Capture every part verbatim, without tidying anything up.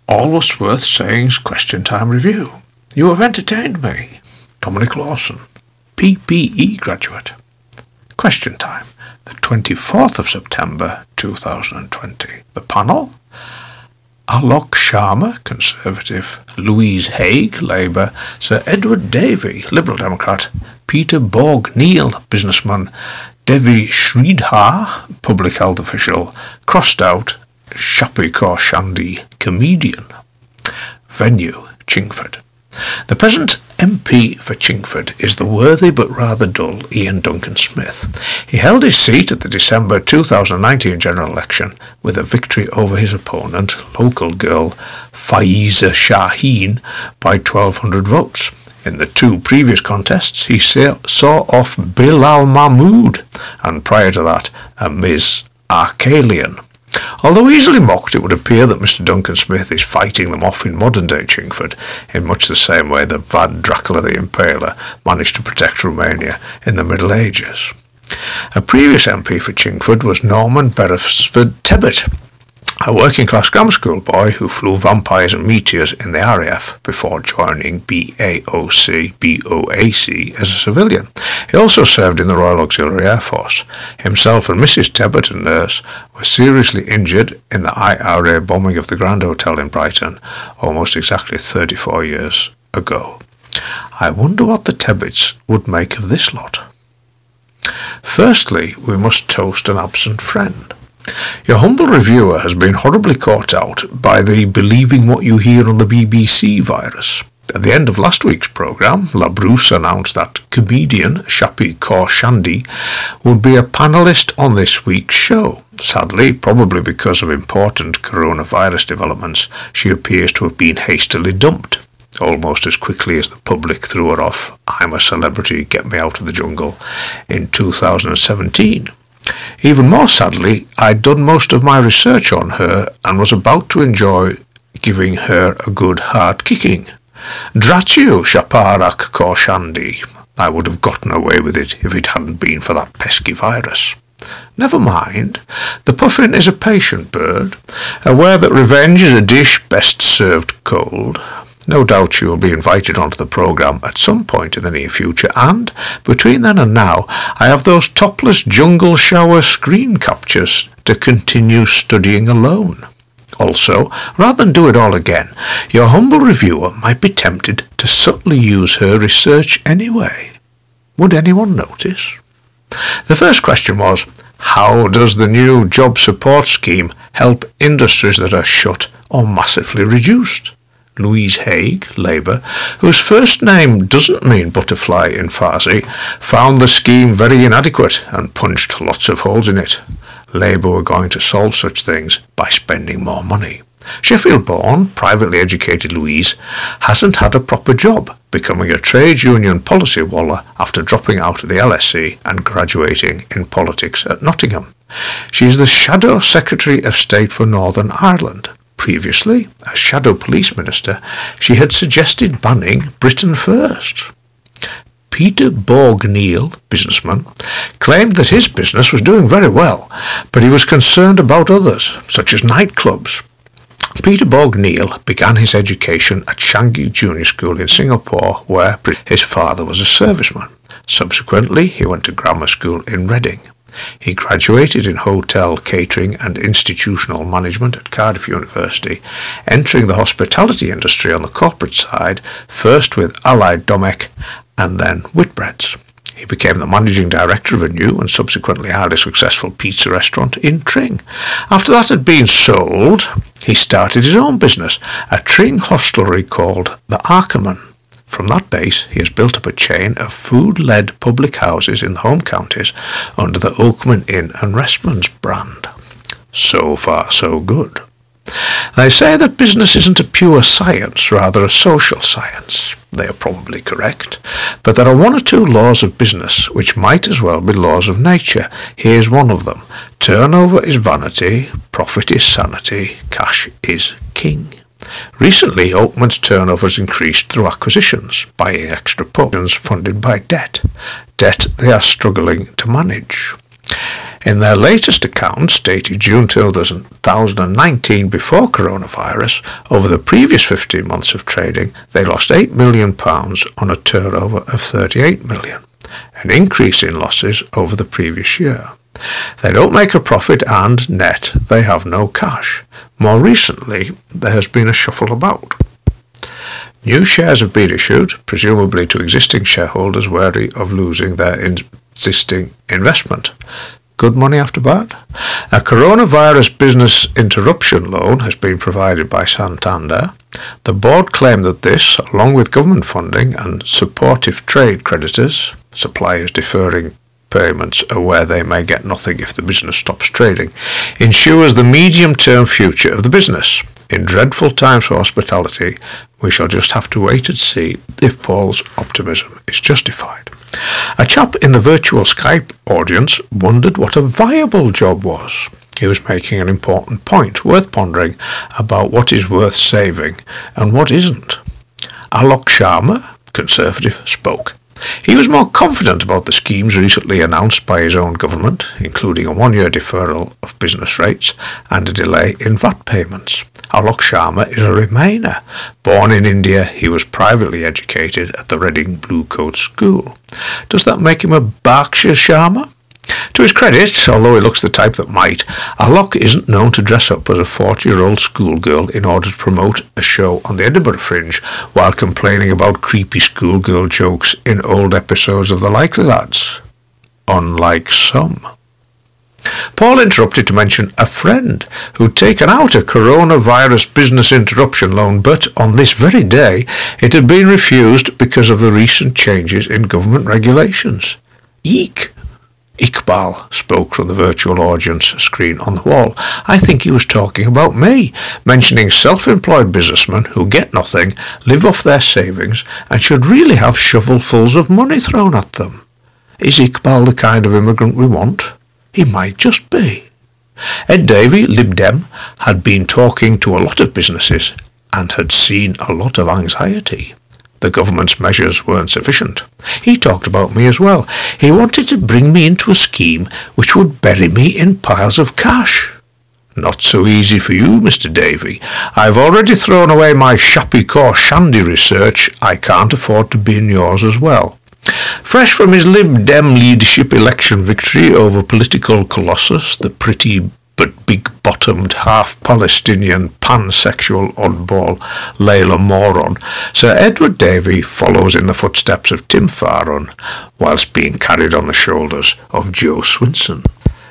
Almost Worth Saying's Question Time Review. You have entertained me. Dominic Lawson, P P E graduate. Question Time, the twenty-fourth of September two thousand twenty. The panel: Alok Sharma, Conservative; Louise Haigh, Labour; Sir Edward Davey, Liberal Democrat; Peter Borg-Neil, businessman; Devi Sridhar, public health official; crossed out Shappy Kaushandi, comedian. Venue: Chingford. The present M P for Chingford is the worthy but rather dull Ian Duncan Smith. He held his seat at the December two thousand nineteen general election with a victory over his opponent, local girl Faiza Shaheen, by twelve hundred votes. In the two previous contests, he saw off Bilal Mahmood, and prior to that, a Miz Arkalian. Although easily mocked, it would appear that Mister Duncan Smith is fighting them off in modern-day Chingford in much the same way that Vlad Dracula the Impaler managed to protect Romania in the Middle Ages. A previous M P for Chingford was Norman Beresford Tebbit, a working-class grammar school boy who flew vampires and meteors in the R A F before joining B A O C, B O A C as a civilian. He also served in the Royal Auxiliary Air Force. Himself and Missus Tebbit, a nurse, were seriously injured in the I R A bombing of the Grand Hotel in Brighton almost exactly thirty-four years ago. I wonder what the Tebbits would make of this lot. Firstly, we must toast an absent friend. Your humble reviewer has been horribly caught out by the believing what you hear on the B B C virus. At the end of last week's programme, La Bruce announced that comedian Shappy Kaushandi would be a panellist on this week's show. Sadly, probably because of important coronavirus developments, she appears to have been hastily dumped, almost as quickly as the public threw her off I'm a Celebrity, Get Me Out of the Jungle in two thousand seventeen. Even more sadly, I'd done most of my research on her and was about to enjoy giving her a good hard kicking. Drat you, Shaparak Kaushandi. I would have gotten away with it if it hadn't been for that pesky virus. Never mind. The puffin is a patient bird, aware that revenge is a dish best served cold. No doubt you will be invited onto the programme at some point in the near future, and, between then and now, I have those topless jungle shower screen captures to continue studying alone. Also, rather than do it all again, your humble reviewer might be tempted to subtly use her research anyway. Would anyone notice? The first question was, how does the new job support scheme help industries that are shut or massively reduced? Louise Haigh, Labour, whose first name doesn't mean butterfly in Farsi, found the scheme very inadequate and punched lots of holes in it. Labour were going to solve such things by spending more money. Sheffield-born, privately educated Louise hasn't had a proper job, becoming a trade union policy waller after dropping out of the L S E and graduating in politics at Nottingham. She is the Shadow Secretary of State for Northern Ireland. Previously, as Shadow Police Minister, she had suggested banning Britain First. Peter Borg-Neil, businessman, claimed that his business was doing very well, but he was concerned about others, such as nightclubs. Peter Borg-Neil began his education at Changi Junior School in Singapore, where his father was a serviceman. Subsequently, he went to grammar school in Reading. He graduated in hotel, catering and institutional management at Cardiff University, entering the hospitality industry on the corporate side, first with Allied Domecq and then Whitbreads. He became the managing director of a new and subsequently highly successful pizza restaurant in Tring. After that had been sold, he started his own business, a Tring hostelry called the Arkerman. From that base, he has built up a chain of food-led public houses in the home counties under the Oakman Inn and Restman's brand. So far, so good. They say that business isn't a pure science, rather a social science. They are probably correct, but there are one or two laws of business which might as well be laws of nature. Here's one of them. Turnover is vanity, profit is sanity, cash is king. Recently, Oakman's turnover has increased through acquisitions, buying extra pubs funded by debt. Debt they are struggling to manage. In their latest accounts, dated June two thousand nineteen, before coronavirus, over the previous fifteen months of trading, they lost eight million pounds on a turnover of thirty-eight million pounds, an increase in losses over the previous year. They don't make a profit, and net, they have no cash. More recently, there has been a shuffle about. New shares have been issued, presumably to existing shareholders wary of losing their existing investment. Good money after bad? A coronavirus business interruption loan has been provided by Santander. The board claimed that this, along with government funding and supportive trade creditors, suppliers deferring payments where they may get nothing if the business stops trading, ensures the medium-term future of the business. In dreadful times for hospitality, we shall just have to wait and see if Paul's optimism is justified. A chap in the virtual Skype audience wondered what a viable job was. He was making an important point, worth pondering, about what is worth saving and what isn't. Alok Sharma, Conservative, spoke. He was more confident about the schemes recently announced by his own government, including a one-year deferral of business rates and a delay in V A T payments. Alok Sharma is a Remainer. Born in India, he was privately educated at the Reading Blue Coat School. Does that make him a Berkshire Sharma? To his credit, although he looks the type that might, Alok isn't known to dress up as a forty-year-old schoolgirl in order to promote a show on the Edinburgh Fringe while complaining about creepy schoolgirl jokes in old episodes of The Likely Lads. Unlike some. Paul interrupted to mention a friend who'd taken out a coronavirus business interruption loan, but on this very day it had been refused because of the recent changes in government regulations. Eek! Iqbal spoke from the virtual audience screen on the wall. I think he was talking about me, mentioning self-employed businessmen who get nothing, live off their savings, and should really have shovelfuls of money thrown at them. Is Iqbal the kind of immigrant we want? He might just be. Ed Davey, Lib Dem, had been talking to a lot of businesses and had seen a lot of anxiety. The government's measures weren't sufficient. He talked about me as well. He wanted to bring me into a scheme which would bury me in piles of cash. Not so easy for you, Mister Davey. I've already thrown away my Shappy Core Shandy research. I can't afford to be in yours as well. Fresh from his Lib Dem leadership election victory over political colossus, the pretty but big-bottomed, half-Palestinian, pansexual oddball Layla Moron, Sir Edward Davey follows in the footsteps of Tim Farron, whilst being carried on the shoulders of Joe Swinson.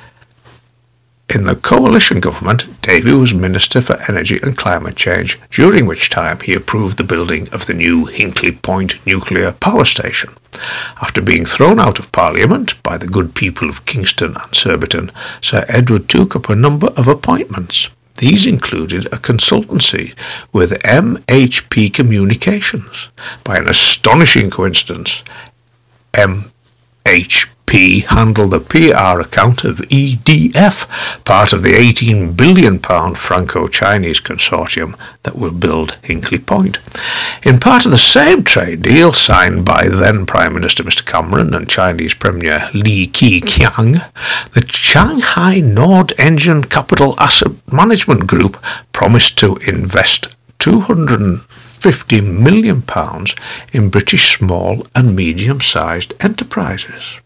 In the coalition government, Davey was Minister for Energy and Climate Change, during which time he approved the building of the new Hinkley Point nuclear power station. After being thrown out of Parliament by the good people of Kingston and Surbiton, Sir Edward took up a number of appointments. These included a consultancy with M H P Communications. By an astonishing coincidence, M H P handled the P R account of E D F, part of the eighteen billion pounds Franco-Chinese consortium that will build Hinkley Point. In part of the same trade deal signed by then Prime Minister Mister Cameron and Chinese Premier Li Keqiang, the Shanghai Nord Engine Capital Asset Management Group promised to invest two hundred fifty million pounds in British small and medium-sized enterprises.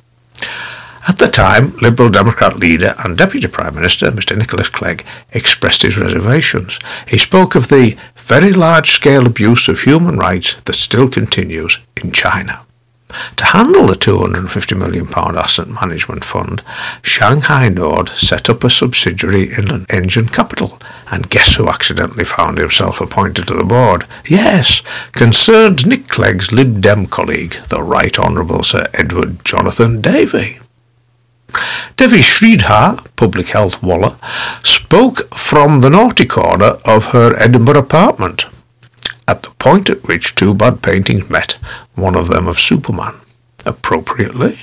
At the time, Liberal Democrat leader and Deputy Prime Minister Mister Nicholas Clegg expressed his reservations. He spoke of the very large-scale abuse of human rights that still continues in China. To handle the two hundred fifty million pounds asset management fund, Shanghai Nord set up a subsidiary in Engine Capital, and guess who accidentally found himself appointed to the board? Yes, concerned Nick Clegg's Lib Dem colleague, the Right Honourable Sir Edward Jonathan Davey. Devi Sridhar, Public Health Waller, spoke from the naughty corner of her Edinburgh apartment, at the point at which two bad paintings met, one of them of Superman. Appropriately.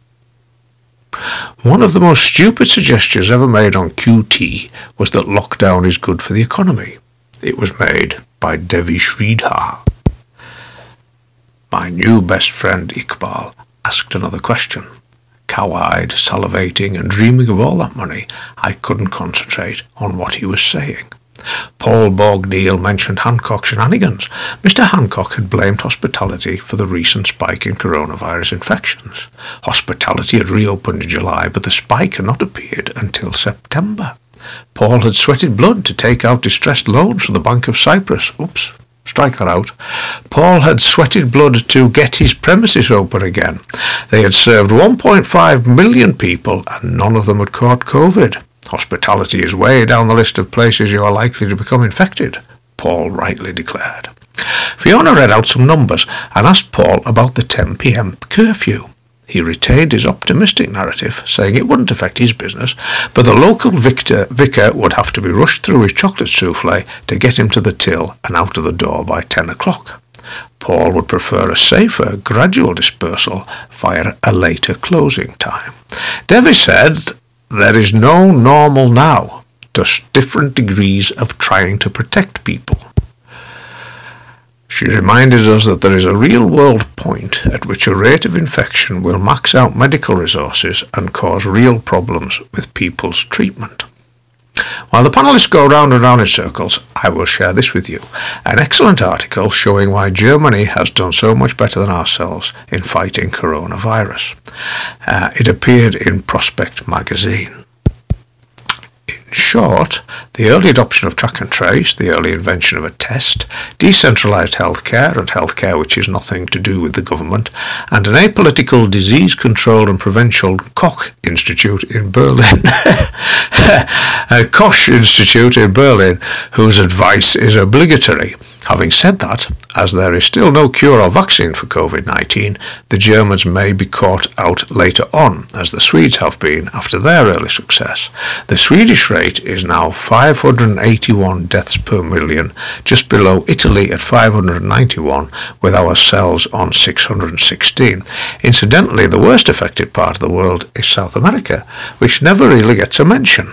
One of the most stupid suggestions ever made on Q T was that lockdown is good for the economy. It was made by Devi Sridhar. My new best friend Iqbal asked another question. cow-eyed, salivating and dreaming of all that money, I couldn't concentrate on what he was saying. Paul Borg-Neal mentioned Hancock shenanigans. Mister Hancock had blamed hospitality for the recent spike in coronavirus infections. Hospitality had reopened in July, but the spike had not appeared until September. Paul had sweated blood to take out distressed loans from the Bank of Cyprus. Oops, strike that out. Paul had sweated blood to get his premises open again. They had served one point five million people and none of them had caught COVID. Hospitality is way down the list of places you are likely to become infected, Paul rightly declared. Fiona read out some numbers and asked Paul about the ten p.m. curfew. He retained his optimistic narrative, saying it wouldn't affect his business, but the local victor, vicar would have to be rushed through his chocolate souffle to get him to the till and out of the door by ten o'clock. Paul would prefer a safer, gradual dispersal via a later closing time. Devi said, "There is no normal now, just different degrees of trying to protect people." She reminded us that there is a real-world point at which a rate of infection will max out medical resources and cause real problems with people's treatment. While the panellists go round and round in circles, I will share this with you, an excellent article showing why Germany has done so much better than ourselves in fighting coronavirus. Uh, it appeared in Prospect magazine. In short, the early adoption of track and trace, the early invention of a test, decentralised healthcare, and healthcare which is nothing to do with the government, and an apolitical disease control and prevention Koch Institute in Berlin, a Koch Institute in Berlin, whose advice is obligatory. Having said that, as there is still no cure or vaccine for COVID nineteen, the Germans may be caught out later on, as the Swedes have been after their early success. The Swedish rate is now five hundred eighty-one deaths per million, just below Italy at five hundred ninety-one, with ourselves on six hundred sixteen. Incidentally, the worst affected part of the world is South America, which never really gets a mention.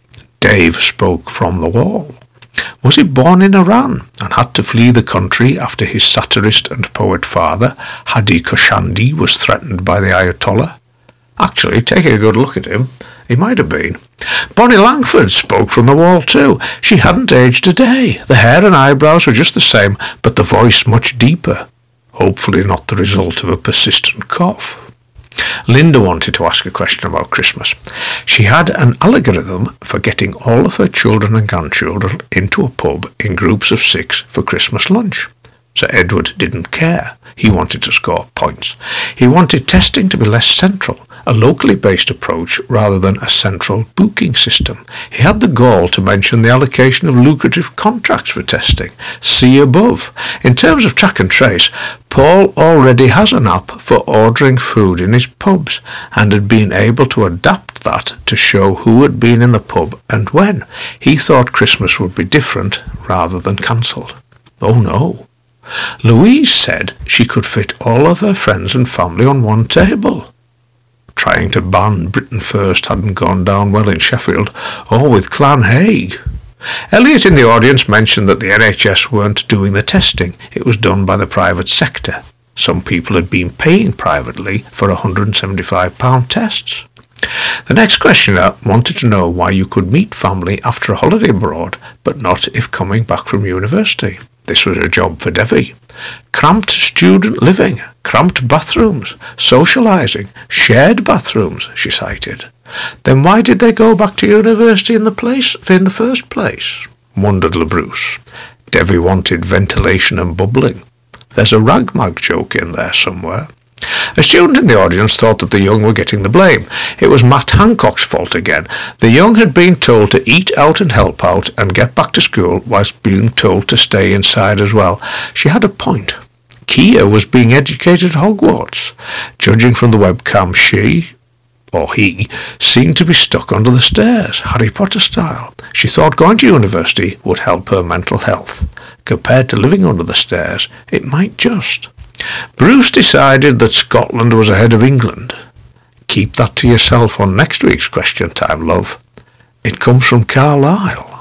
Dave spoke from the wall. Was he born in Iran and had to flee the country after his satirist and poet father, Hadi Khoshandi, was threatened by the Ayatollah? Actually, taking a good look at him, he might have been. Bonnie Langford spoke from the wall too. She hadn't aged a day. The hair and eyebrows were just the same, but the voice much deeper. Hopefully not the result of a persistent cough. Linda wanted to ask a question about Christmas. She had an algorithm for getting all of her children and grandchildren into a pub in groups of six for Christmas lunch. Sir Edward didn't care. He wanted to score points. He wanted testing to be less central, a locally based approach rather than a central booking system. He had the gall to mention the allocation of lucrative contracts for testing. See above. In terms of track and trace, Paul already has an app for ordering food in his pubs and had been able to adapt that to show who had been in the pub and when. He thought Christmas would be different rather than cancelled. Oh no. Louise said she could fit all of her friends and family on one table. Trying to ban Britain First hadn't gone down well in Sheffield or with Clan Haig. Elliot in the audience mentioned that the N H S weren't doing the testing. It was done by the private sector. Some people had been paying privately for one hundred seventy-five pounds tests. The next questioner wanted to know why you could meet family after a holiday abroad, but not if coming back from university. This was a job for Devi. Cramped student living, cramped bathrooms, socialising, shared bathrooms, she cited. Then why did they go back to university in the place in the first place? Wondered LeBruce. Devi wanted ventilation and bubbling. There's a ragmag joke in there somewhere. A student in the audience thought that the young were getting the blame. It was Matt Hancock's fault again. The young had been told to eat out and help out and get back to school whilst being told to stay inside as well. She had a point. Kia was being educated at Hogwarts. Judging from the webcam, she, or he, seemed to be stuck under the stairs, Harry Potter style. She thought going to university would help her mental health. Compared to living under the stairs, it might just. Bruce decided that Scotland was ahead of England. Keep that to yourself on next week's Question Time, love. It comes from Carlisle.